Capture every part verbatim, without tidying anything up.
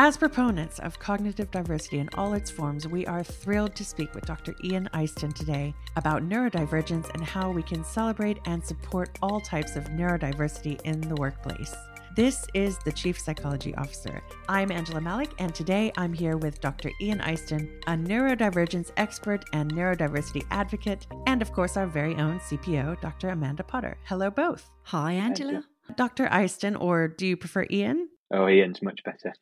As proponents of cognitive diversity in all its forms, we are thrilled to speak with Doctor Ian Eyston today about neurodivergence and how we can celebrate and support all types of neurodiversity in the workplace. This is the Chief Psychology Officer. I'm Angela Malik, and today I'm here with Doctor Ian Eyston, a neurodivergence expert and neurodiversity advocate, and of course our very own C P O, Doctor Amanda Potter. Hello both. Hi, Angela. Doctor Eyston, or do you prefer Ian? Oh, Ian's much better.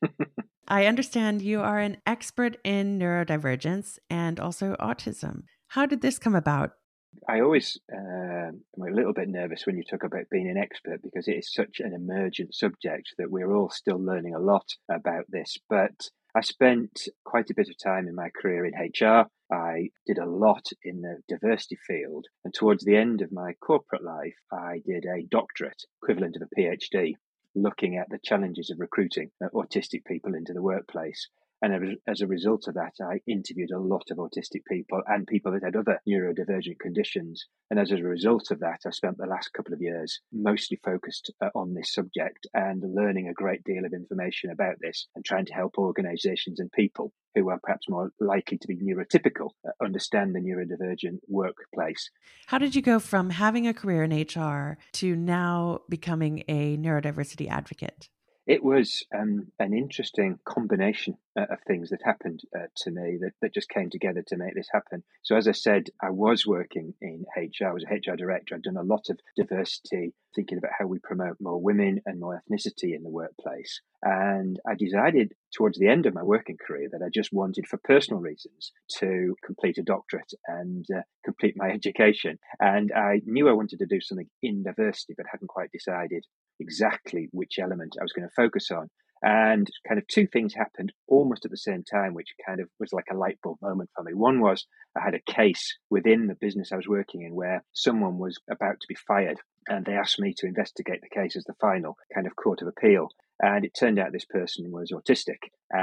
I understand you are an expert in neurodivergence and also autism. How did this come about? I always uh, am a little bit nervous when you talk about being an expert because it is such an emergent subject that we're all still learning a lot about this. But I spent quite a bit of time in my career in H R. I did a lot in the diversity field. And towards the end of my corporate life, I did a doctorate, equivalent of a PhD, looking at the challenges of recruiting autistic people into the workplace. And as a result of that, I interviewed a lot of autistic people and people that had other neurodivergent conditions. And as a result of that, I spent the last couple of years mostly focused uh, on this subject and learning a great deal of information about this and trying to help organizations and people who are perhaps more likely to be neurotypical uh, understand the neurodivergent workplace. How did you go from having a career in H R to now becoming a neurodiversity advocate? It was um, an interesting combination uh, of things that happened uh, to me that, that just came together to make this happen. So as I said, I was working in H R. I was a H R director. I'd done a lot of diversity, thinking about how we promote more women and more ethnicity in the workplace. And I decided towards the end of my working career that I just wanted, for personal reasons, to complete a doctorate and uh, complete my education. And I knew I wanted to do something in diversity, but hadn't quite decided exactly which element I was going to focus on. And kind of two things happened almost at the same time, which kind of was like a light bulb moment for me. One was I had a case within the business I was working in where someone was about to be fired, and they asked me to investigate the case as the final kind of court of appeal. And it turned out this person was autistic,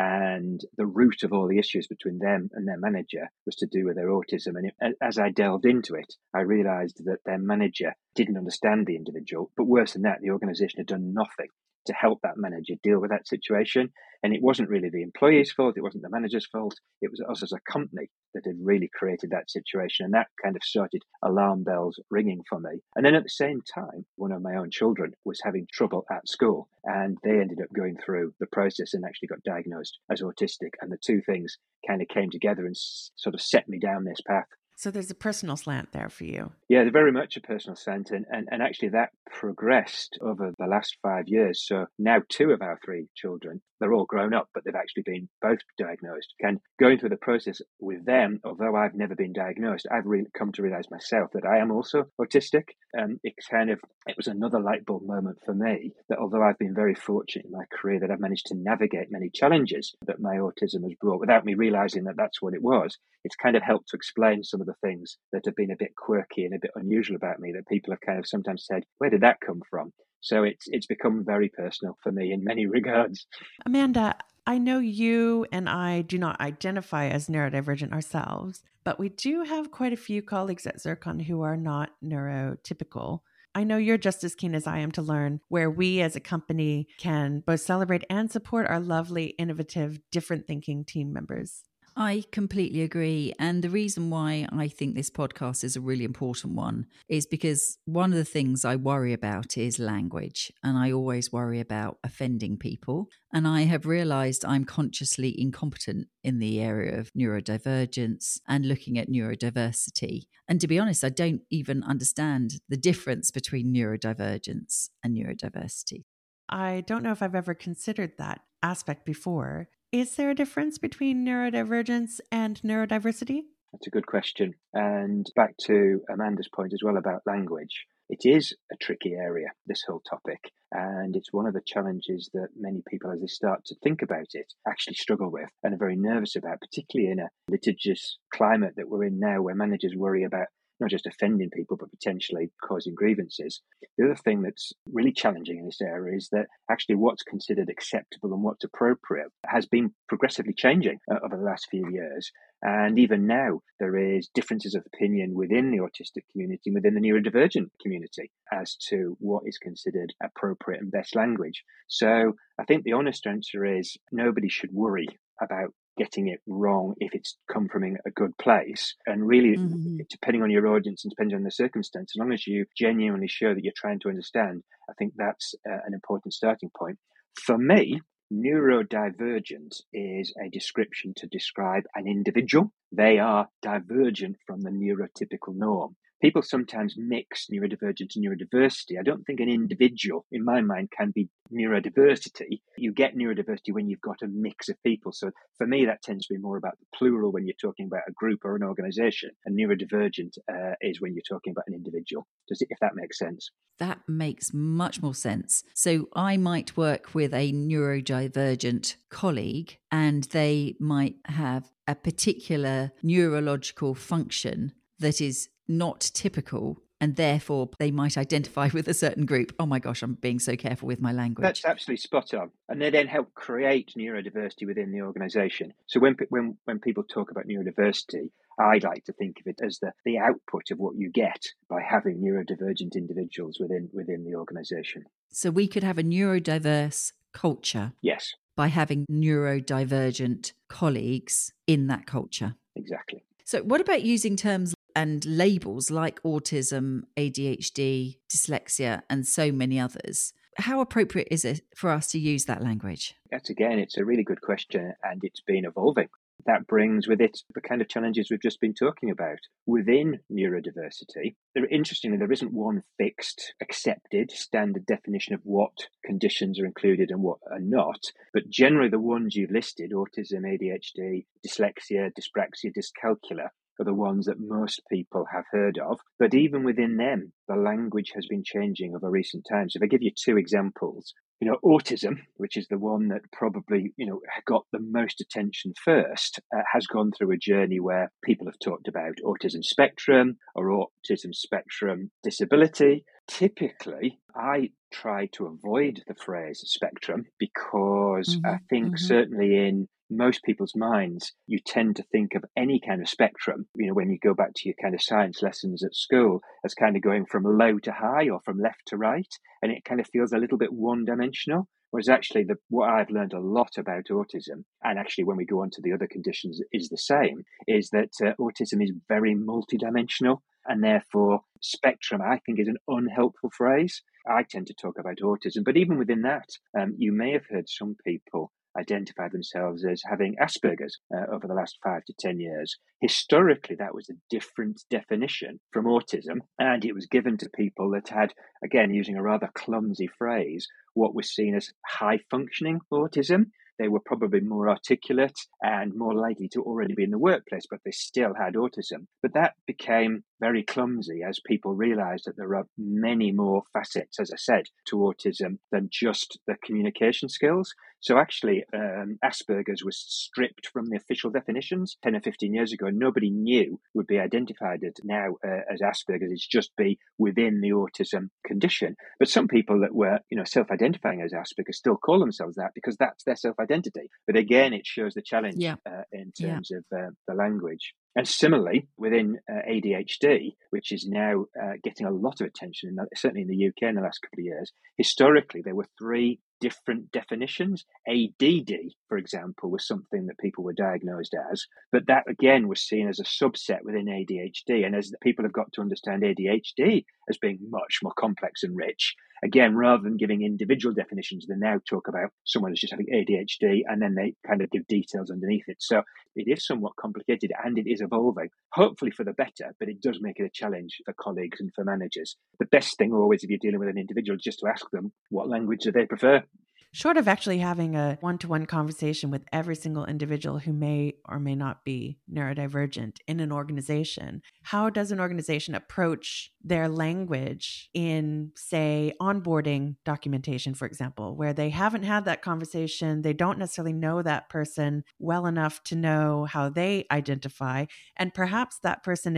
and the root of all the issues between them and their manager was to do with their autism. And it, as I delved into it, I realized that their manager didn't understand the individual, but worse than that, the organization had done nothing to help that manager deal with that situation. And it wasn't really the employee's fault. It wasn't the manager's fault. It was us as a company that had really created that situation. And that kind of started alarm bells ringing for me. And then at the same time, one of my own children was having trouble at school, and they ended up going through the process and actually got diagnosed as autistic. And the two things kind of came together and s- sort of set me down this path. So there's a personal slant there for you. Yeah, they're very much a personal slant. And, and, and actually that progressed over the last five years. So now two of our three children, they're all grown up, but they've actually been both diagnosed. And going through the process with them, although I've never been diagnosed, I've really come to realize myself that I am also autistic. Um, it kind of, it was another light bulb moment for me that although I've been very fortunate in my career that I've managed to navigate many challenges that my autism has brought without me realizing that that's what it was, it's kind of helped to explain some of the things that have been a bit quirky and a bit unusual about me that people have kind of sometimes said, where did that come from? So it's it's become very personal for me in many regards. Amanda, I know you and I do not identify as neurodivergent ourselves, but we do have quite a few colleagues at Zircon who are not neurotypical. I know you're just as keen as I am to learn where we as a company can both celebrate and support our lovely, innovative, different thinking team members. I completely agree. And the reason why I think this podcast is a really important one is because one of the things I worry about is language. And I always worry about offending people. And I have realized I'm consciously incompetent in the area of neurodivergence and looking at neurodiversity. And to be honest, I don't even understand the difference between neurodivergence and neurodiversity. I don't know if I've ever considered that aspect before. Is there a difference between neurodivergence and neurodiversity? That's a good question. And back to Amanda's point as well about language. It is a tricky area, this whole topic. And it's one of the challenges that many people, as they start to think about it, actually struggle with and are very nervous about, particularly in a litigious climate that we're in now, where managers worry about not just offending people, but potentially causing grievances. The other thing that's really challenging in this area is that actually what's considered acceptable and what's appropriate has been progressively changing uh, over the last few years. And even now, there is differences of opinion within the autistic community, within the neurodivergent community, as to what is considered appropriate and best language. So I think the honest answer is nobody should worry about getting it wrong if it's come from a good place. And really, mm-hmm. depending on your audience and depending on the circumstance, as long as you genuinely show that you're trying to understand, I think that's uh, an important starting point. For me, neurodivergent is a description to describe an individual. They are divergent from the neurotypical norm. People sometimes mix neurodivergent and neurodiversity. I don't think an individual, in my mind, can be neurodiversity. You get neurodiversity when you've got a mix of people. So for me, that tends to be more about the plural when you're talking about a group or an organization. And neurodivergent uh, is when you're talking about an individual. Does it, if that makes sense? That makes much more sense. So I might work with a neurodivergent colleague and they might have a particular neurological function that is not typical, and therefore they might identify with a certain group. Oh my gosh, I'm being so careful with my language. That's absolutely spot on. And they then help create neurodiversity within the organisation. So when when when people talk about neurodiversity, I like to think of it as the, the output of what you get by having neurodivergent individuals within within the organisation. So we could have a neurodiverse culture. Yes. By having neurodivergent colleagues in that culture. Exactly. So what about using terms and labels like autism, A D H D, dyslexia, and so many others? How appropriate is it for us to use that language? That's, again, it's a really good question, and it's been evolving. That brings with it the kind of challenges we've just been talking about. Within neurodiversity, there, interestingly, there isn't one fixed, accepted, standard definition of what conditions are included and what are not. But generally, the ones you've listed, autism, A D H D, dyslexia, dyspraxia, dyscalculia, are the ones that most people have heard of. But even within them, the language has been changing over recent times. If I give you two examples, you know, autism, which is the one that probably, you know, got the most attention first, uh, has gone through a journey where people have talked about autism spectrum or autism spectrum disability. Typically, I try to avoid the phrase spectrum because mm-hmm, I think mm-hmm. certainly in most people's minds, you tend to think of any kind of spectrum, you know, when you go back to your kind of science lessons at school, as kind of going from low to high or from left to right. And it kind of feels a little bit one-dimensional. Whereas actually the, what I've learned a lot about autism, and actually when we go on to the other conditions is the same, is that uh, autism is very multidimensional. And therefore, spectrum, I think, is an unhelpful phrase. I tend to talk about autism. But even within that, um, you may have heard some people identify themselves as having Asperger's uh, over the last five to ten years. Historically, that was a different definition from autism, and it was given to people that had, again, using a rather clumsy phrase, what was seen as high-functioning autism. They were probably more articulate and more likely to already be in the workplace, but they still had autism. But that became very clumsy as people realized that there are many more facets, as I said, to autism than just the communication skills. So actually, um, Asperger's was stripped from the official definitions ten or fifteen years ago. Nobody knew would be identified now uh, as Asperger's. It's just be within the autism condition. But some people that were, you know, self-identifying as Asperger's still call themselves that because that's their self-identity. But again, it shows the challenge yeah. uh, in terms yeah. of uh, the language. And similarly, within uh, A D H D, which is now uh, getting a lot of attention, in the, certainly in the U K in the last couple of years, historically there were three different definitions. A D D, for example, was something that people were diagnosed as, but that again was seen as a subset within A D H D. And as the people have got to understand A D H D as being much more complex and rich, again, rather than giving individual definitions, they now talk about someone who's just having A D H D and then they kind of give details underneath it. So it is somewhat complicated and it is evolving, hopefully for the better, but it does make it a challenge for colleagues and for managers. The best thing always if you're dealing with an individual is just to ask them what language do they prefer. Short of actually having a one-to-one conversation with every single individual who may or may not be neurodivergent in an organization, how does an organization approach their language in, say, onboarding documentation, for example, where they haven't had that conversation, they don't necessarily know that person well enough to know how they identify, and perhaps that person is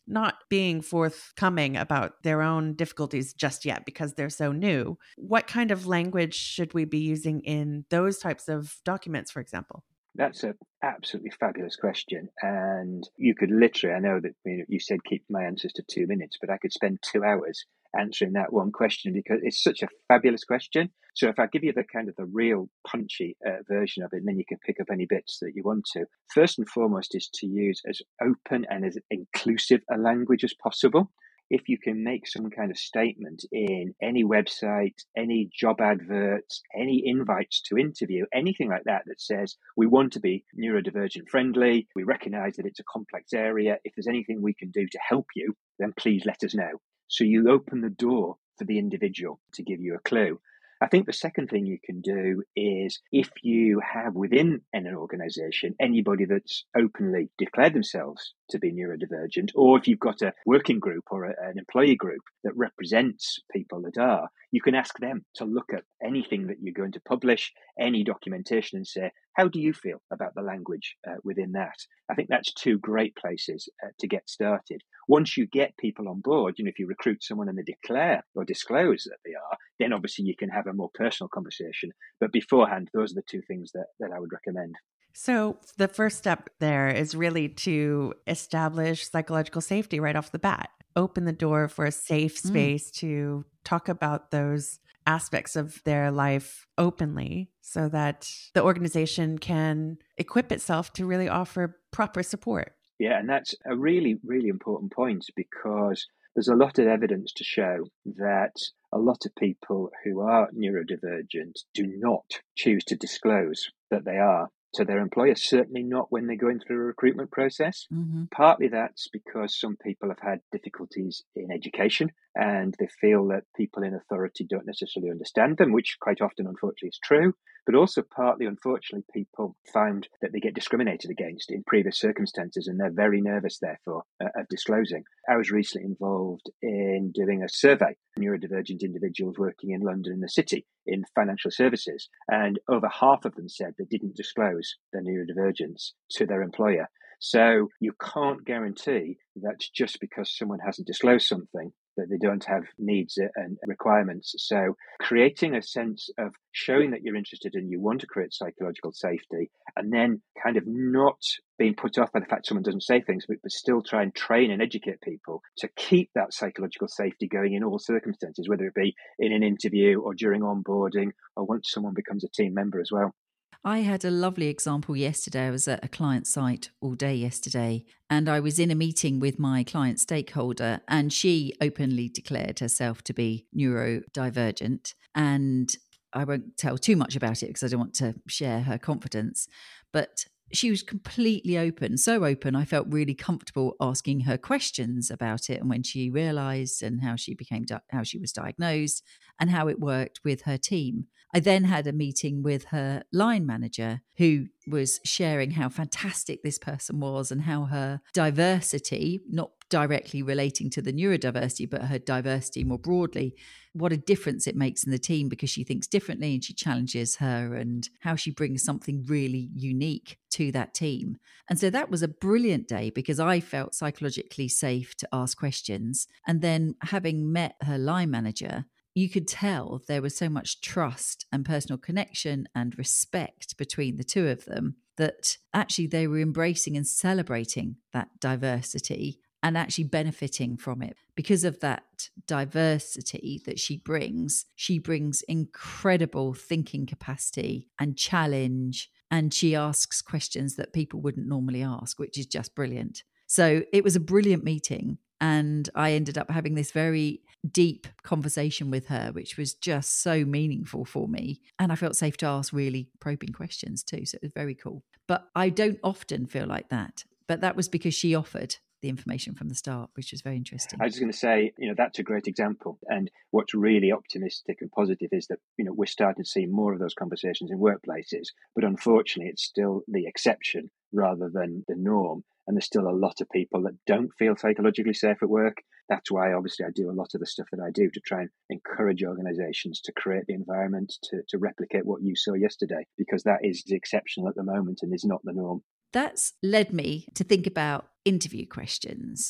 not being forthcoming about their own difficulties just yet because they're so new. What kind of language should we be using in those types of documents, for example? That's an absolutely fabulous question. And you could literally, I know that you know, you said keep my answers to two minutes, but I could spend two hours answering that one question because it's such a fabulous question. So if I give you the kind of the real punchy uh, version of it, and then you can pick up any bits that you want to. First and foremost is to use as open and as inclusive a language as possible. If you can make some kind of statement in any website, any job adverts, any invites to interview, anything like that that says we want to be neurodivergent friendly, we recognize that it's a complex area. If there's anything we can do to help you, then please let us know. So you open the door for the individual to give you a clue. I think the second thing you can do is if you have within an organization anybody that's openly declared themselves to be neurodivergent, or if you've got a working group or a, an employee group that represents people that are, you can ask them to look at anything that you're going to publish, any documentation, and say, how do you feel about the language uh, within that? I think that's two great places uh, to get started. Once you get people on board, you know, if you recruit someone and they declare or disclose that they are, then obviously you can have a more personal conversation. But beforehand, those are the two things that, that I would recommend. So the first step there is really to establish psychological safety right off the bat. Open the door for a safe space mm. to talk about those aspects of their life openly so that the organization can equip itself to really offer proper support. Yeah, and that's a really, really important point because there's a lot of evidence to show that a lot of people who are neurodivergent do not choose to disclose that they are to their employer, certainly not when they're going through a recruitment process. Mm-hmm. Partly that's because some people have had difficulties in education and they feel that people in authority don't necessarily understand them, which quite often, unfortunately, is true. But also partly, unfortunately, people find that they get discriminated against in previous circumstances and they're very nervous, therefore, uh, of disclosing. I was recently involved in doing a survey of neurodivergent individuals working in London in the city in financial services. And over half of them said they didn't disclose their neurodivergence to their employer. So you can't guarantee that just because someone hasn't disclosed something that they don't have needs and requirements. So creating a sense of showing that you're interested and you want to create psychological safety, and then kind of not being put off by the fact someone doesn't say things, but, but still try and train and educate people to keep that psychological safety going in all circumstances, whether it be in an interview or during onboarding or once someone becomes a team member as well. I had a lovely example yesterday. I was at a client site all day yesterday, and I was in a meeting with my client stakeholder, and she openly declared herself to be neurodivergent. And I won't tell too much about it because I don't want to share her confidence, but she was completely open, so open, I felt really comfortable asking her questions about it and when she realised and how she became, di- how she was diagnosed and how it worked with her team. I then had a meeting with her line manager who was sharing how fantastic this person was and how her diversity, not directly relating to the neurodiversity, but her diversity more broadly, what a difference it makes in the team because she thinks differently and she challenges her and how she brings something really unique to that team. And so that was a brilliant day because I felt psychologically safe to ask questions. And then having met her line manager, you could tell there was so much trust and personal connection and respect between the two of them that actually they were embracing and celebrating that diversity and actually benefiting from it. Because of that diversity that she brings, she brings incredible thinking capacity and challenge, and she asks questions that people wouldn't normally ask, which is just brilliant. So it was a brilliant meeting. And I ended up having this very deep conversation with her, which was just so meaningful for me. And I felt safe to ask really probing questions too. So it was very cool. But I don't often feel like that. But that was because she offered the information from the start, which was very interesting. I was just going to say, you know, that's a great example. And what's really optimistic and positive is that, you know, we're starting to see more of those conversations in workplaces. But unfortunately, it's still the exception rather than the norm. And there's still a lot of people that don't feel psychologically safe at work. That's why, obviously, I do a lot of the stuff that I do to try and encourage organizations to create the environment to, to replicate what you saw yesterday, because that is exceptional at the moment and is not the norm. That's led me to think about interview questions.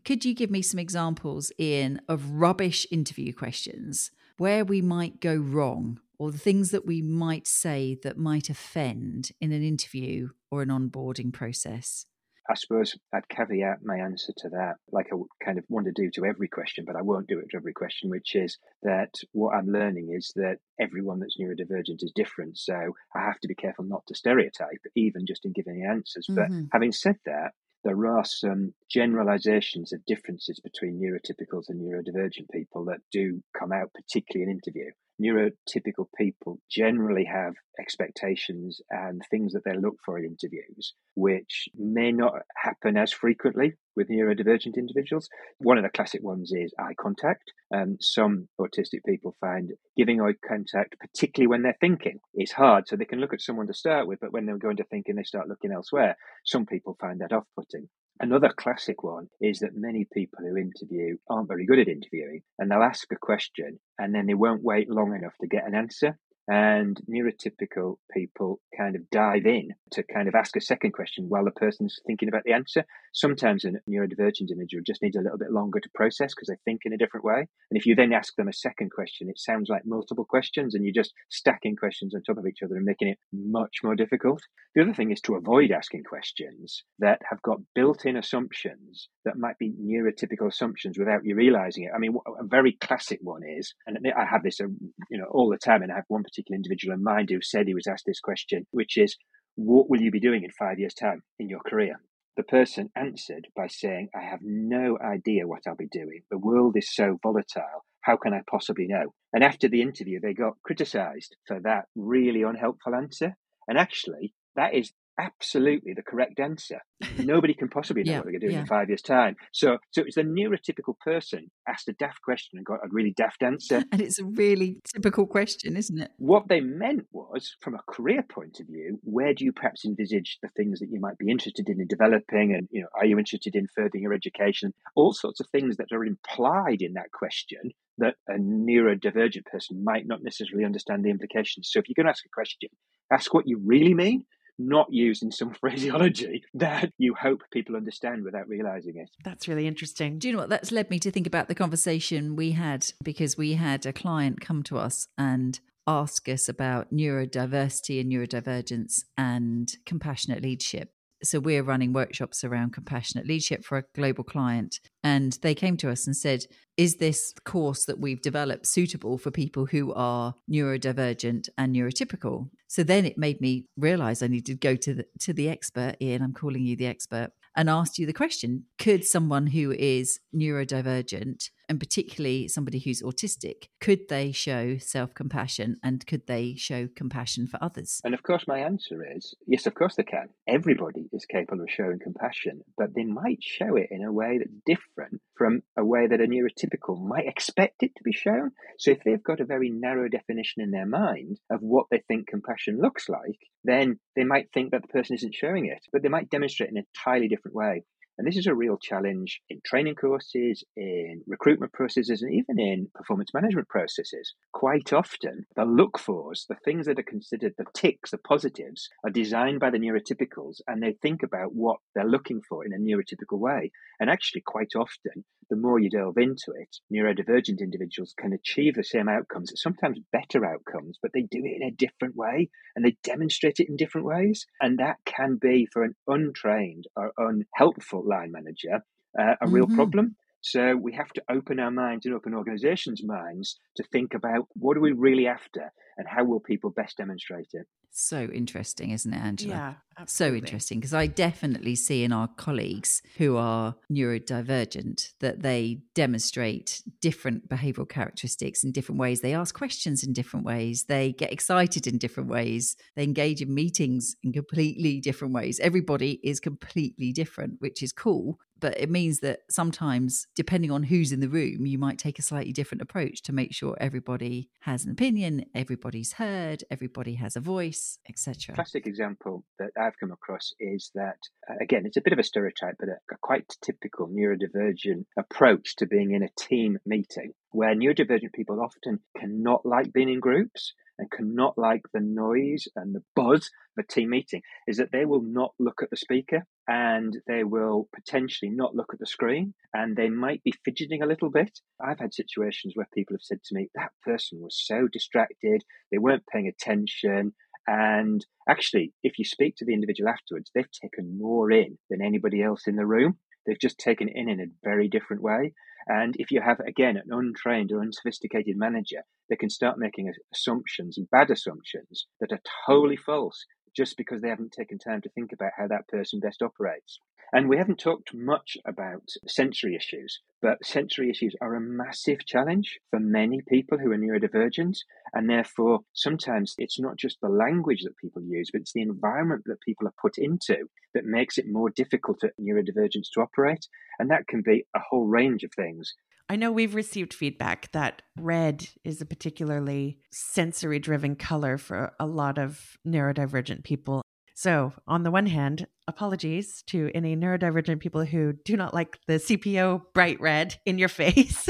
Could you give me some examples, Ian, of rubbish interview questions where we might go wrong, or the things that we might say that might offend in an interview or an onboarding process? I suppose I'd caveat my answer to that, like I kind of want to do to every question, but I won't do it to every question, which is that what I'm learning is that everyone that's neurodivergent is different. So I have to be careful not to stereotype, even just in giving the answers. Mm-hmm. But having said that, there are some generalizations of differences between neurotypicals and neurodivergent people that do come out, particularly in interview. Neurotypical people generally have expectations and things that they look for in interviews, which may not happen as frequently with neurodivergent individuals. One of the classic ones is eye contact. Um, some autistic people find giving eye contact, particularly when they're thinking, is hard. So they can look at someone to start with, but when they're going to think and they start looking elsewhere, some people find that off-putting. Another classic one is that many people who interview aren't very good at interviewing, and they'll ask a question and then they won't wait long enough to get an answer. And neurotypical people kind of dive in to kind of ask a second question while the person's thinking about the answer. Sometimes a neurodivergent individual just needs a little bit longer to process because they think in a different way. And if you then ask them a second question, it sounds like multiple questions and you're just stacking questions on top of each other and making it much more difficult. The other thing is to avoid asking questions that have got built-in assumptions that might be neurotypical assumptions without you realizing it. I mean, a very classic one is, and I have this, you know, all the time, and I have one particular individual in mind who said he was asked this question, which is, what will you be doing in five years' time in your career? The person answered by saying, I have no idea what I'll be doing. The world is so volatile. How can I possibly know? And after the interview, they got criticized for that really unhelpful answer. And actually, that is absolutely the correct answer. Nobody can possibly know yeah, what they're doing yeah. in five years' time. So so it's the neurotypical person asked a daft question and got a really daft answer. And it's a really typical question, isn't it? What they meant was, from a career point of view, where do you perhaps envisage the things that you might be interested in, in developing? And, you know, are you interested in furthering your education? All sorts of things that are implied in that question that a neurodivergent person might not necessarily understand the implications. So if you're going to ask a question, ask what you really mean, not using some phraseology that you hope people understand without realizing it. That's really interesting. Do you know what? That's led me to think about the conversation we had, because we had a client come to us and ask us about neurodiversity and neurodivergence and compassionate leadership. So we're running workshops around compassionate leadership for a global client. And they came to us and said, is this course that we've developed suitable for people who are neurodivergent and neurotypical? So then it made me realize I needed to go to the, to the expert, Ian, I'm calling you the expert, and asked you the question, could someone who is neurodivergent, and particularly somebody who's autistic, could they show self-compassion and could they show compassion for others? And of course, my answer is, yes, of course they can. Everybody is capable of showing compassion, but they might show it in a way that's different from a way that a neurotypical might expect it to be shown. So if they've got a very narrow definition in their mind of what they think compassion looks like, then they might think that the person isn't showing it, but they might demonstrate in an entirely different way. And this is a real challenge in training courses, in recruitment processes, and even in performance management processes. Quite often, the look-fors, the things that are considered the ticks, the positives, are designed by the neurotypicals, and they think about what they're looking for in a neurotypical way. And actually, quite often, the more you delve into it, neurodivergent individuals can achieve the same outcomes, sometimes better outcomes, but they do it in a different way, and they demonstrate it in different ways. And that can be, for an untrained or unhelpful line manager, uh, a mm-hmm. real problem. So we have to open our minds and open organizations' minds to think about what are we really after and how will people best demonstrate it. So interesting, isn't it, Angela? Yeah, absolutely. So interesting, because I definitely see in our colleagues who are neurodivergent that they demonstrate different behavioural characteristics in different ways. They ask questions in different ways. They get excited in different ways. They engage in meetings in completely different ways. Everybody is completely different, which is cool. But it means that sometimes, depending on who's in the room, you might take a slightly different approach to make sure everybody has an opinion, everybody's heard, everybody has a voice, et cetera. Classic example that I've come across is that, uh, again, it's a bit of a stereotype, but a, a quite typical neurodivergent approach to being in a team meeting, where neurodivergent people often cannot like being in groups. and cannot like the noise and the buzz of a team meeting is that they will not look at the speaker, and they will potentially not look at the screen, and they might be fidgeting a little bit. I've had situations where people have said to me, that person was so distracted, they weren't paying attention. And actually, if you speak to the individual afterwards, they've taken more in than anybody else in the room. They've just taken it in in a very different way. And if you have, again, an untrained or unsophisticated manager, they can start making assumptions and bad assumptions that are totally false just because they haven't taken time to think about how that person best operates. And we haven't talked much about sensory issues, but sensory issues are a massive challenge for many people who are neurodivergent. And therefore, sometimes it's not just the language that people use, but it's the environment that people are put into that makes it more difficult for neurodivergents to operate. And that can be a whole range of things. I know we've received feedback that red is a particularly sensory-driven color for a lot of neurodivergent people. So on the one hand, apologies to any neurodivergent people who do not like the C P O bright red in your face.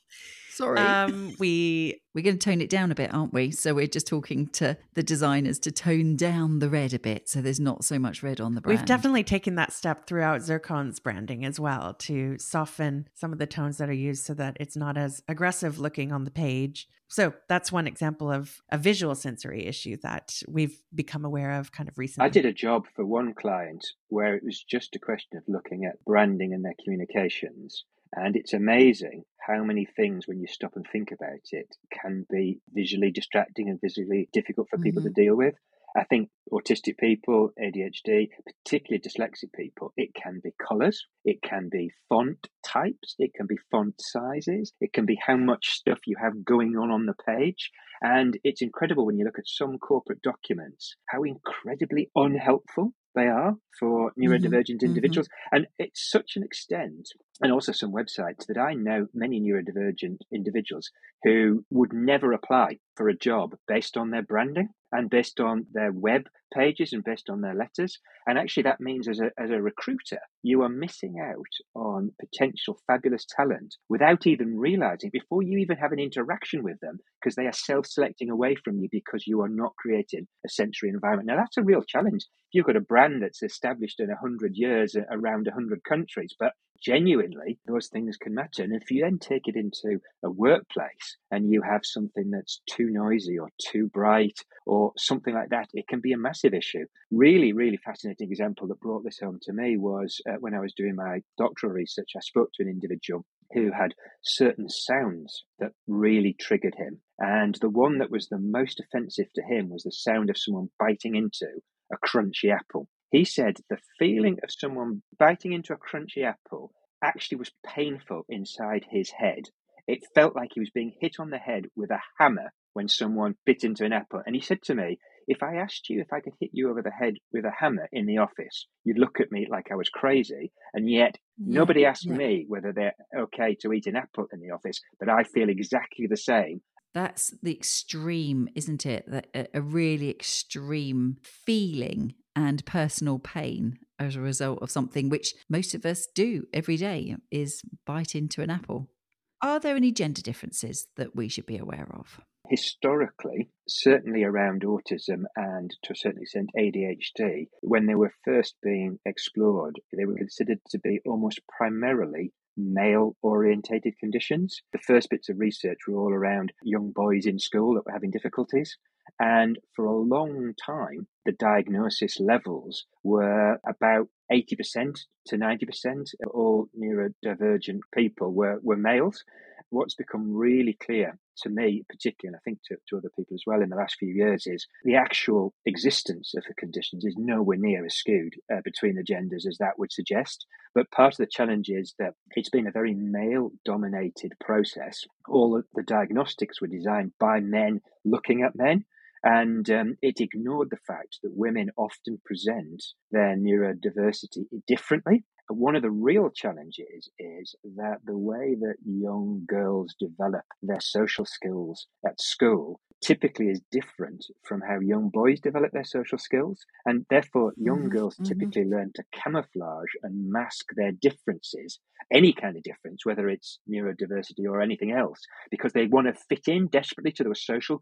Sorry. Um, we... We're going to tone it down a bit, aren't we? So we're just talking to the designers to tone down the red a bit so there's not so much red on the brand. We've definitely taken that step throughout Zircon's branding as well to soften some of the tones that are used so that it's not as aggressive looking on the page. So that's one example of a visual sensory issue that we've become aware of kind of recently. I did a job for one client where it was just a question of looking at branding and their communications. And it's amazing how many things, when you stop and think about it, can be visually distracting and visually difficult for people Mm-hmm. to deal with. I think autistic people, A D H D, particularly dyslexic people, it can be colours, it can be font types, it can be font sizes, it can be how much stuff you have going on on the page. And it's incredible when you look at some corporate documents, how incredibly unhelpful they are for neurodivergent Mm-hmm. individuals. And it's such an extent, and also some websites, that I know many neurodivergent individuals who would never apply for a job based on their branding and based on their web pages and based on their letters. And actually that means as a, as a recruiter, you are missing out on potential fabulous talent without even realizing, before you even have an interaction with them, because they are self-selecting away from you because you are not creating a sensory environment. Now that's a real challenge. You've got a brand that's established in a hundred years around a hundred countries, but genuinely those things can matter. And if you then take it into a workplace and you have something that's too noisy or too bright or something like that, it can be a massive issue. Really, really fascinating example that brought this home to me was uh, when I was doing my doctoral research, I spoke to an individual who had certain sounds that really triggered him. And the one that was the most offensive to him was the sound of someone biting into a crunchy apple. He said the feeling of someone biting into a crunchy apple actually was painful inside his head. It felt like he was being hit on the head with a hammer when someone bit into an apple. And he said to me, if I asked you if I could hit you over the head with a hammer in the office, you'd look at me like I was crazy. And yet Yeah, nobody asked yeah. me whether they're okay to eat an apple in the office, but I feel exactly the same. That's the extreme, isn't it? That a, a really extreme feeling and personal pain as a result of something which most of us do every day, is bite into an apple. Are there any gender differences that we should be aware of? Historically, certainly around autism and to a certain extent A D H D, when they were first being explored, they were considered to be almost primarily male-orientated conditions. The first bits of research were all around young boys in school that were having difficulties. And for a long time, the diagnosis levels were about eighty percent to ninety percent of all neurodivergent people were, were males. What's become really clear to me, particularly, and I think to, to other people as well in the last few years, is the actual existence of the conditions is nowhere near as skewed uh, between the genders as that would suggest. But part of the challenge is that it's been a very male-dominated process. All of the diagnostics were designed by men looking at men. And um, it ignored the fact that women often present their neurodiversity differently. One of the real challenges is that the way that young girls develop their social skills at school typically is different from how young boys develop their social skills. And therefore, young Mm-hmm, girls mm-hmm. typically learn to camouflage and mask their differences, any kind of difference, whether it's neurodiversity or anything else, because they want to fit in desperately to the social group.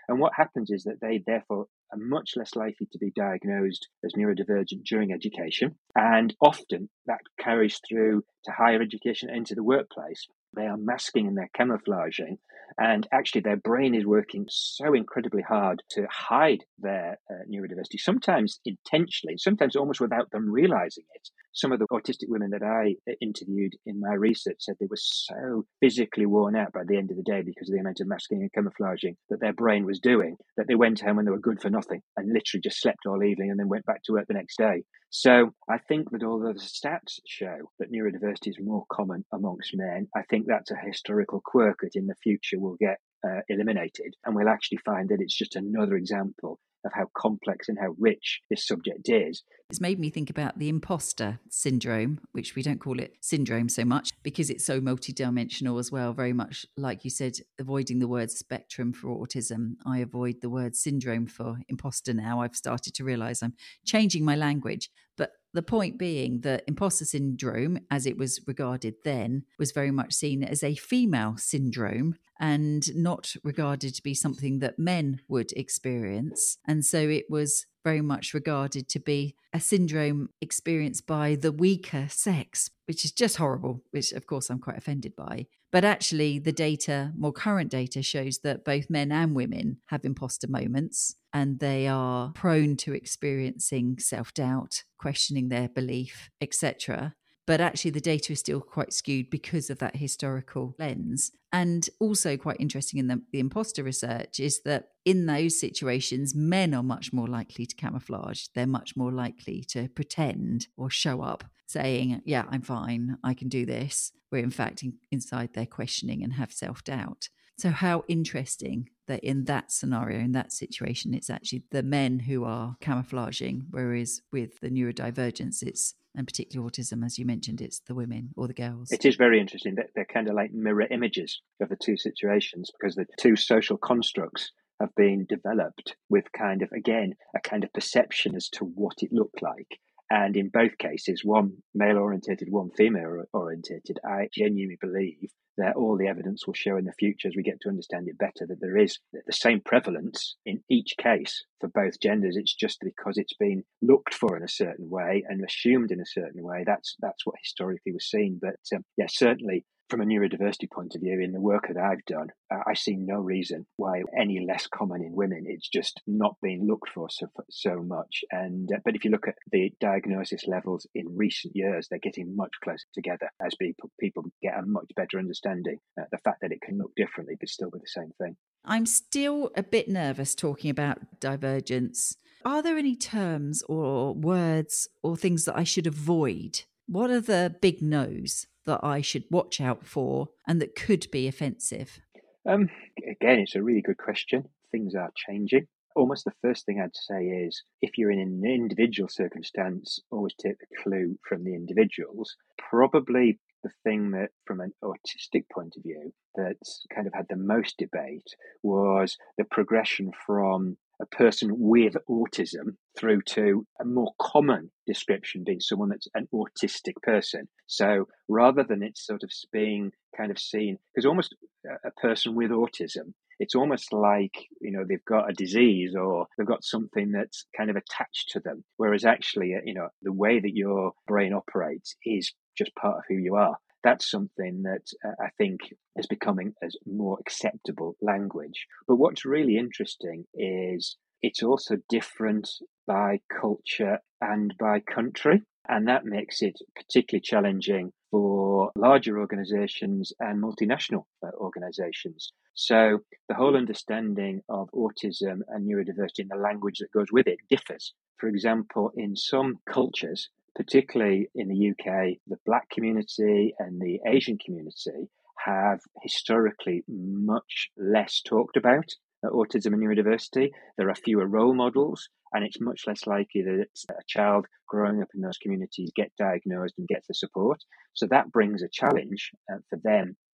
And what happens is that they therefore are much less likely to be diagnosed as neurodivergent during education. And often that carries through to higher education and into the workplace. They are masking and they're camouflaging. And actually, their brain is working so incredibly hard to hide their uh, neurodiversity, sometimes intentionally, sometimes almost without them realizing it. Some of the autistic women that I interviewed in my research said they were so physically worn out by the end of the day because of the amount of masking and camouflaging that their brain was doing, that they went home and they were good for nothing and literally just slept all evening and then went back to work the next day. So I think that although the stats show that neurodiversity is more common amongst men, I think that's a historical quirk that in the future will get uh, eliminated, and we'll actually find that it's just another example of how complex and how rich this subject is. It's made me think about the imposter syndrome, which we don't call it syndrome so much because it's so multidimensional as well. Very much like you said, avoiding the word spectrum for autism. I avoid the word syndrome for imposter now. I've started to realise I'm changing my language. But the point being that imposter syndrome, as it was regarded then, was very much seen as a female syndrome and not regarded to be something that men would experience. And so it was very much regarded to be a syndrome experienced by the weaker sex, which is just horrible, which of course I'm quite offended by. But actually the data, more current data, shows that both men and women have imposter moments and they are prone to experiencing self-doubt, questioning their belief, et cetera. But actually the data is still quite skewed because of that historical lens. And also quite interesting in the, the imposter research is that in those situations, men are much more likely to camouflage. They're much more likely to pretend or show up saying, yeah, I'm fine, I can do this, where in fact in, inside they're questioning and have self-doubt. So how interesting that in that scenario, in that situation, it's actually the men who are camouflaging, whereas with the neurodivergence, it's, and particularly autism, as you mentioned, it's the women or the girls. It is very interesting that they're kind of like mirror images of the two situations because the two social constructs have been developed with kind of, again, a kind of perception as to what it looked like. And in both cases, one male-orientated, one female-orientated, I genuinely believe that all the evidence will show in the future as we get to understand it better that there is the same prevalence in each case for both genders. It's just because it's been looked for in a certain way and assumed in a certain way. That's that's what historically was seen. But um, yeah, certainly from a neurodiversity point of view, in the work that I've done, uh, I see no reason why any less common in women. It's just not being looked for so so much. And uh, but if you look at the diagnosis levels in recent years, they're getting much closer together as people people get a much better understanding. Uh, the fact that it can look differently but still be the same thing. I'm still a bit nervous talking about divergence. Are there any terms or words or things that I should avoid? What are the big no's that I should watch out for and that could be offensive? Um, again, it's a really good question. Things are changing. Almost the first thing I'd say is if you're in an individual circumstance, always take the clue from the individuals. Probably the thing that, from an autistic point of view, that's kind of had the most debate was the progression from a person with autism through to a more common description being someone that's an autistic person. So rather than it's sort of being kind of seen, because almost a person with autism, it's almost like, you know, they've got a disease or they've got something that's kind of attached to them. Whereas actually, you know, the way that your brain operates is just part of who you are. That's something that uh, I think is becoming as more acceptable language. But what's really interesting is it's also different by culture and by country. And that makes it particularly challenging for larger organizations and multinational uh, organizations. So the whole understanding of autism and neurodiversity and the language that goes with it differs. For example, in some cultures, particularly in the U K, the Black community and the Asian community have historically much less talked about uh, autism and neurodiversity. There are fewer role models, and it's much less likely that a child growing up in those communities get diagnosed and gets the support. So that brings a challenge uh, for them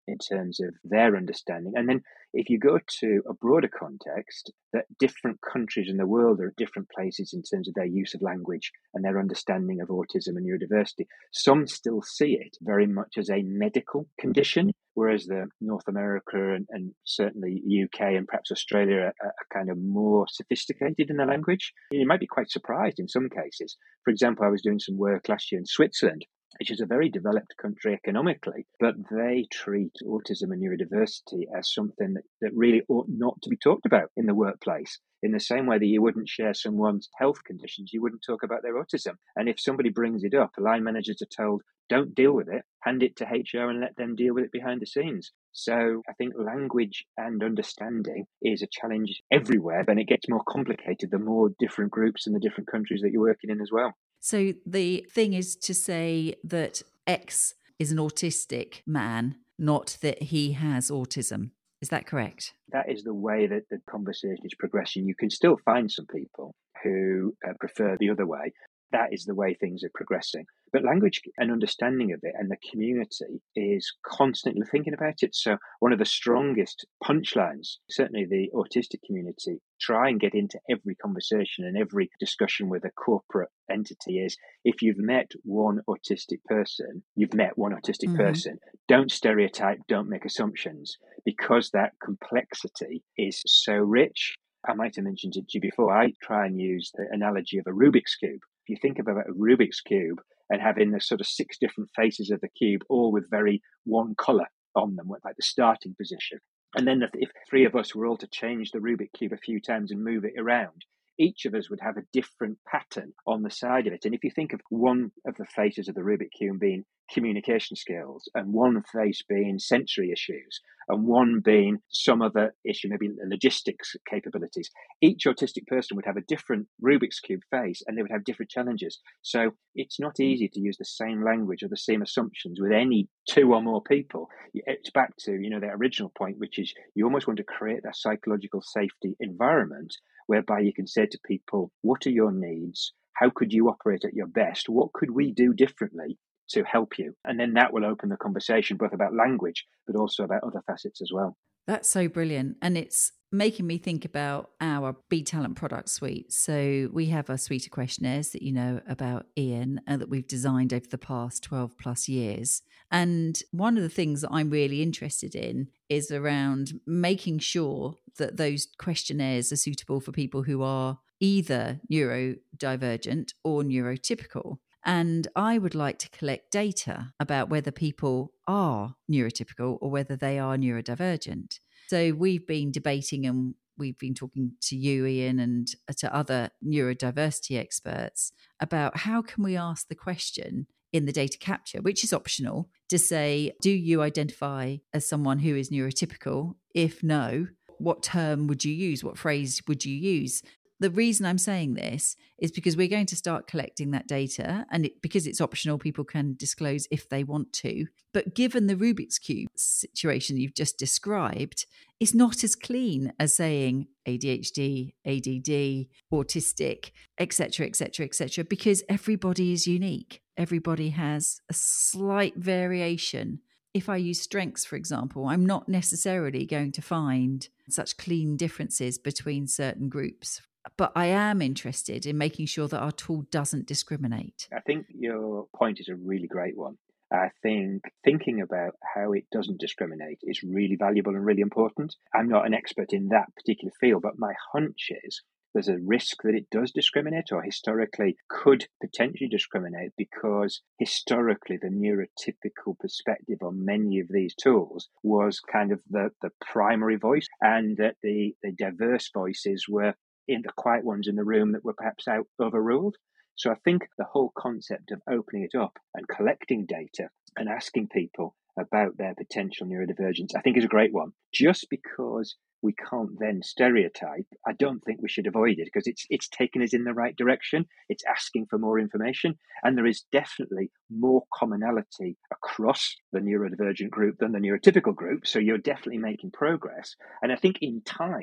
in terms of their understanding. And then if you go to a broader context, that different countries in the world are at different places in terms of their use of language and their understanding of autism and neurodiversity. Some still see it very much as a medical condition, whereas the North America and, and certainly U K and perhaps Australia are, are kind of more sophisticated in their language. You might be quite surprised in some cases. For example, I was doing some work last year in Switzerland, which is a very developed country economically, but they treat autism and neurodiversity as something that, that really ought not to be talked about in the workplace. In the same way that you wouldn't share someone's health conditions, you wouldn't talk about their autism. And if somebody brings it up, line managers are told, don't deal with it, hand it to H R and let them deal with it behind the scenes. So I think language and understanding is a challenge everywhere, but it gets more complicated the more different groups and the different countries that you're working in as well. So the thing is to say that X is an autistic man, not that he has autism. Is that correct? That is the way that the conversation is progressing. You can still find some people who uh, prefer the other way. That is the way things are progressing. But language and understanding of it and the community is constantly thinking about it. So one of the strongest punchlines, certainly the autistic community, try and get into every conversation and every discussion with a corporate entity is, if you've met one autistic person, you've met one autistic mm-hmm. person. Don't stereotype, don't make assumptions, because that complexity is so rich. I might have mentioned it to you before. I try and use the analogy of a Rubik's Cube. If you think about a Rubik's Cube and having the sort of six different faces of the cube, all with very one colour on them, like the starting position. And then if three of us were all to change the Rubik's Cube a few times and move it around, each of us would have a different pattern on the side of it. And if you think of one of the faces of the Rubik's Cube being communication skills, and one face being sensory issues, and one being some other issue, maybe logistics capabilities, each autistic person would have a different Rubik's Cube face, and they would have different challenges. So it's not easy to use the same language or the same assumptions with any two or more people. It's back to, you know, the original point, which is you almost want to create that psychological safety environment whereby you can say to people, what are your needs? How could you operate at your best? What could we do differently to help you? And then that will open the conversation both about language, but also about other facets as well. That's so brilliant. And it's making me think about our Be Talent product suite. So we have a suite of questionnaires that you know about, Ian, uh, that we've designed over the past twelve plus years. And one of the things that I'm really interested in is around making sure that those questionnaires are suitable for people who are either neurodivergent or neurotypical. And I would like to collect data about whether people are neurotypical or whether they are neurodivergent. So we've been debating and we've been talking to you, Ian, and to other neurodiversity experts about how can we ask the question in the data capture, which is optional, to say, do you identify as someone who is neurotypical? If no, what term would you use? What phrase would you use? The reason I'm saying this is because we're going to start collecting that data, and it, because it's optional, people can disclose if they want to. But given the Rubik's Cube situation you've just described, it's not as clean as saying A D H D, A D D, autistic, et cetera, et cetera, et cetera, because everybody is unique. Everybody has a slight variation. If I use strengths, for example, I'm not necessarily going to find such clean differences between certain groups. But I am interested in making sure that our tool doesn't discriminate. I think your point is a really great one. I think thinking about how it doesn't discriminate is really valuable and really important. I'm not an expert in that particular field, but my hunch is there's a risk that it does discriminate, or historically could potentially discriminate, because historically the neurotypical perspective on many of these tools was kind of the, the primary voice, and that the, the diverse voices were in the quiet ones in the room that were perhaps out overruled. So I think the whole concept of opening it up and collecting data and asking people about their potential neurodivergence, I think is a great one. Just because we can't then stereotype, I don't think we should avoid it, because it's it's taking us in the right direction. It's asking for more information. And there is definitely more commonality across the neurodivergent group than the neurotypical group. So you're definitely making progress. And I think in time,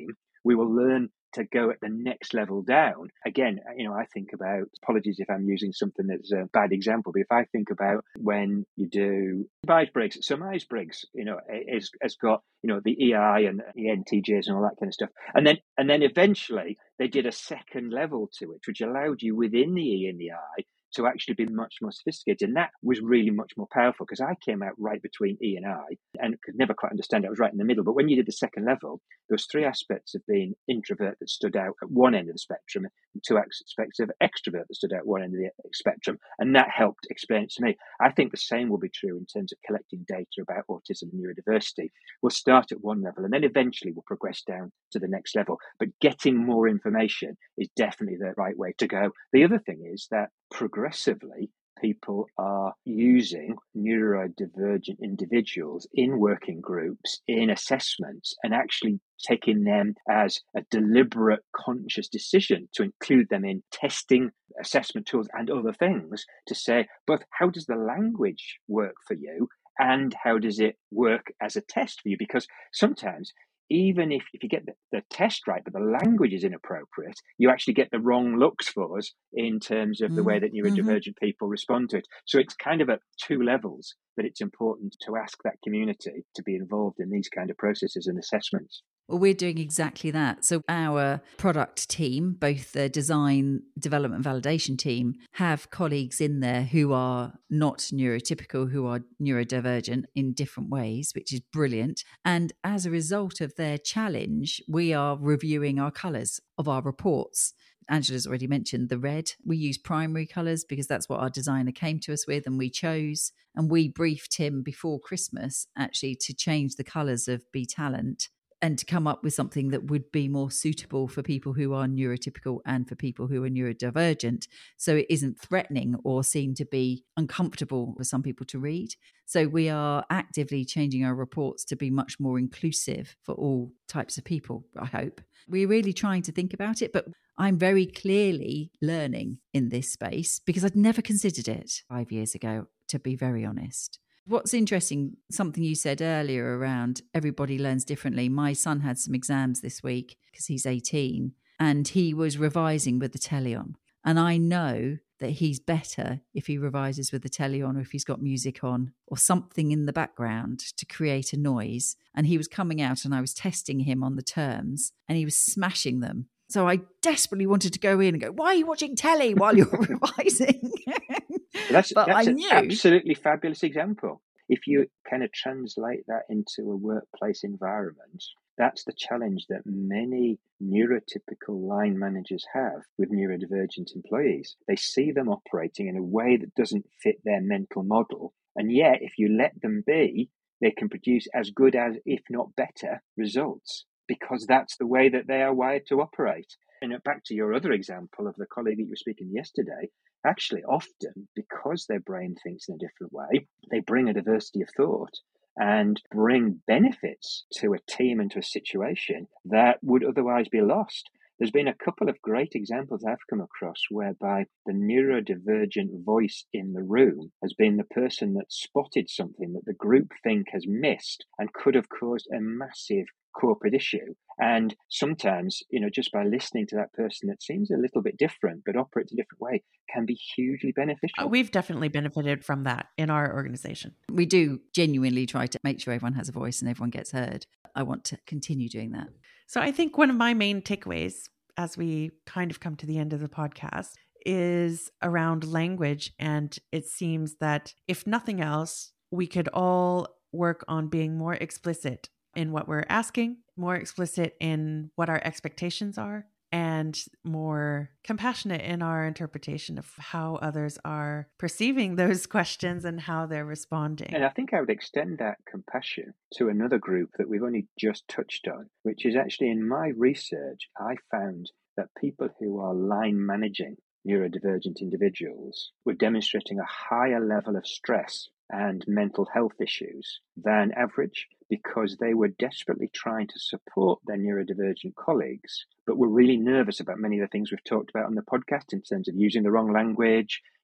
we will learn to go at the next level down. Again, you know, I think about, apologies if I'm using something that's a bad example, but if I think about when you do Myers-Briggs, so Myers-Briggs, you know, has, has got, you know, the E I and the N T Js and all that kind of stuff. And then, and then eventually they did a second level to it, which allowed you within the E and the I to actually be much more sophisticated. And that was really much more powerful because I came out right between E and I and could never quite understand it. I was right in the middle. But when you did the second level, there was three aspects of being introvert that stood out at one end of the spectrum and two aspects of extrovert that stood out at one end of the spectrum. And that helped explain it to me. I think the same will be true in terms of collecting data about autism and neurodiversity. We'll start at one level and then eventually we'll progress down to the next level. But getting more information is definitely the right way to go. The other thing is that progressively, people are using neurodivergent individuals in working groups, in assessments, and actually taking them as a deliberate, conscious decision to include them in testing, assessment tools, and other things to say, both how does the language work for you and how does it work as a test for you? Because sometimes even if, if you get the, the test right, but the language is inappropriate, you actually get the wrong looks for us in terms of the way that neurodivergent mm-hmm. people respond to it. So it's kind of at two levels that it's important to ask that community to be involved in these kind of processes and assessments. Well, we're doing exactly that. So our product team, both the design, development, validation team, have colleagues in there who are not neurotypical, who are neurodivergent in different ways, which is brilliant. And as a result of their challenge, we are reviewing our colours of our reports. Angela's already mentioned the red. We use primary colours because that's what our designer came to us with and we chose. And we briefed him before Christmas actually to change the colours of Be Talent and to come up with something that would be more suitable for people who are neurotypical and for people who are neurodivergent. So it isn't threatening or seem to be uncomfortable for some people to read. So we are actively changing our reports to be much more inclusive for all types of people, I hope. We're really trying to think about it, but I'm very clearly learning in this space because I'd never considered it five years ago, to be very honest. What's interesting, something you said earlier around everybody learns differently. My son had some exams this week because he's eighteen and he was revising with the telly on. And I know that he's better if he revises with the telly on or if he's got music on or something in the background to create a noise. And he was coming out and I was testing him on the terms and he was smashing them. So I desperately wanted to go in and go, why are you watching telly while you're revising? That's, but that's I an knew. absolutely fabulous example. If you kind of translate that into a workplace environment, that's the challenge that many neurotypical line managers have with neurodivergent employees. They see them operating in a way that doesn't fit their mental model. And yet, if you let them be, they can produce as good as, if not better, results because that's the way that they are wired to operate. And back to your other example of the colleague that you were speaking yesterday, actually often because their brain thinks in a different way, they bring a diversity of thought and bring benefits to a team and to a situation that would otherwise be lost. There's been a couple of great examples I've come across whereby the neurodivergent voice in the room has been the person that spotted something that the group think has missed and could have caused a massive corporate issue. And sometimes, you know, just by listening to that person that seems a little bit different but operates a different way can be hugely beneficial. Uh, we've definitely benefited from that in our organization. We do genuinely try to make sure everyone has a voice and everyone gets heard. I want to continue doing that. So I think one of my main takeaways as we kind of come to the end of the podcast is around language. And it seems that if nothing else, we could all work on being more explicit in what we're asking, more explicit in what our expectations are, and more compassionate in our interpretation of how others are perceiving those questions and how they're responding. And I think I would extend that compassion to another group that we've only just touched on, which is actually in my research, I found that people who are line managing neurodivergent individuals were demonstrating a higher level of stress and mental health issues than average because they were desperately trying to support their neurodivergent colleagues, but were really nervous about many of the things we've talked about on the podcast in terms of using the wrong language,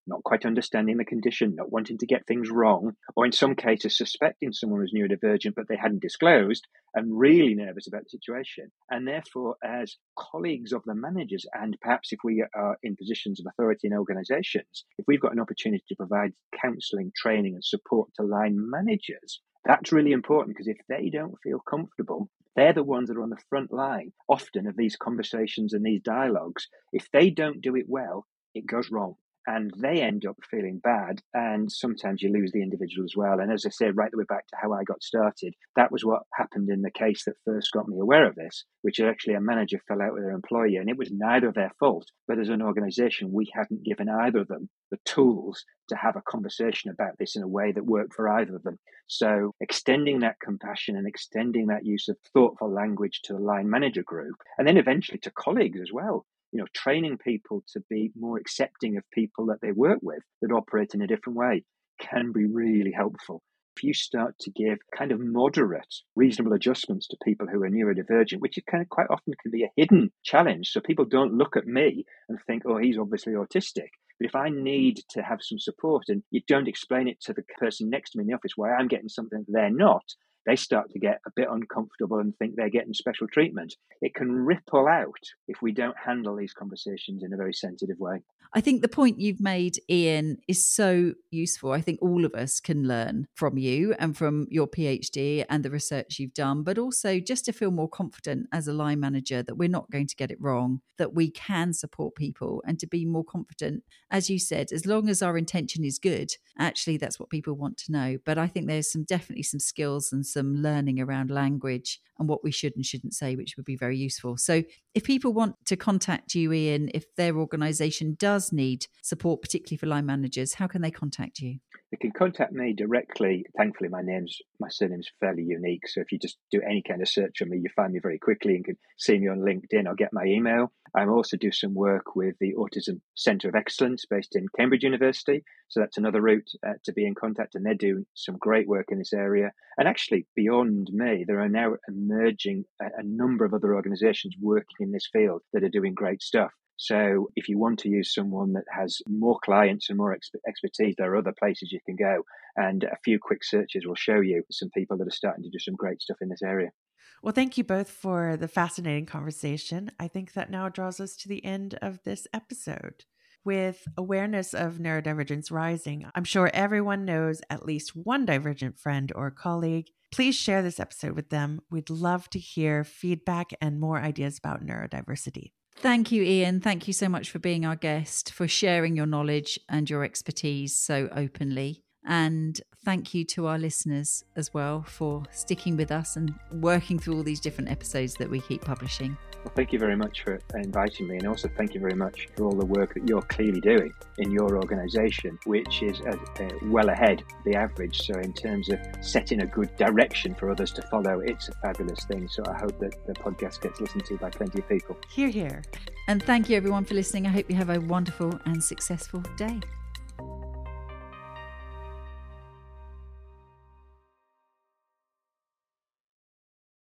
not quite understanding the condition, not wanting to get things wrong, or in some cases suspecting someone was neurodivergent but they hadn't disclosed, and really nervous about the situation. And therefore, as colleagues of the managers, and perhaps if we are in positions of authority in organisations, if we've got an opportunity to provide counselling, training and support to line managers, that's really important, because if they don't feel comfortable, they're the ones that are on the front line often of these conversations and these dialogues. If they don't do it well, it goes wrong. And they end up feeling bad, and sometimes you lose the individual as well. And as I said, right the way back to how I got started, that was what happened in the case that first got me aware of this, which is actually a manager fell out with their employee, and it was neither of their fault. But as an organisation, we hadn't given either of them the tools to have a conversation about this in a way that worked for either of them. So extending that compassion and extending that use of thoughtful language to the line manager group, and then eventually to colleagues as well. You know, training people to be more accepting of people that they work with that operate in a different way can be really helpful. If you start to give kind of moderate, reasonable adjustments to people who are neurodivergent, which is kind of quite often can be a hidden challenge, so people don't look at me and think, oh, he's obviously autistic. But if I need to have some support and you don't explain it to the person next to me in the office why I'm getting something that they're not, they start to get a bit uncomfortable and think they're getting special treatment. It can ripple out if we don't handle these conversations in a very sensitive way. I think the point you've made, Ian, is so useful. I think all of us can learn from you and from your PhD and the research you've done, but also just to feel more confident as a line manager that we're not going to get it wrong, that we can support people, and to be more confident. As you said, as long as our intention is good, actually that's what people want to know. But I think there's some definitely some skills and some learning around language and what we should and shouldn't say, which would be very useful. So if people want to contact you, Ian, if their organisation does need support, particularly for line managers, how can they contact you? They can contact me directly. Thankfully, my name's my surname's fairly unique. So if you just do any kind of search on me, you find me very quickly and can see me on LinkedIn or get my email. I also do some work with the Autism Centre of Excellence based in Cambridge University. So that's another route uh, to be in contact. And they're doing some great work in this area. And actually, beyond me, there are now emerging a, a number of other organisations working in this field that are doing great stuff. So if you want to use someone that has more clients and more exp- expertise, there are other places you can go. And a few quick searches will show you some people that are starting to do some great stuff in this area. Well, thank you both for the fascinating conversation. I think that now draws us to the end of this episode. With awareness of neurodivergence rising, I'm sure everyone knows at least one divergent friend or colleague. Please share this episode with them. We'd love to hear feedback and more ideas about neurodiversity. Thank you, Ian. Thank you so much for being our guest, for sharing your knowledge and your expertise so openly. And thank you to our listeners as well for sticking with us and working through all these different episodes that we keep publishing. Well, thank you very much for inviting me, and also thank you very much for all the work that you're clearly doing in your organisation, which is uh, uh, well ahead of the average. So in terms of setting a good direction for others to follow, it's a fabulous thing. So I hope that the podcast gets listened to by plenty of people. Hear, hear. And thank you everyone for listening. I hope you have a wonderful and successful day.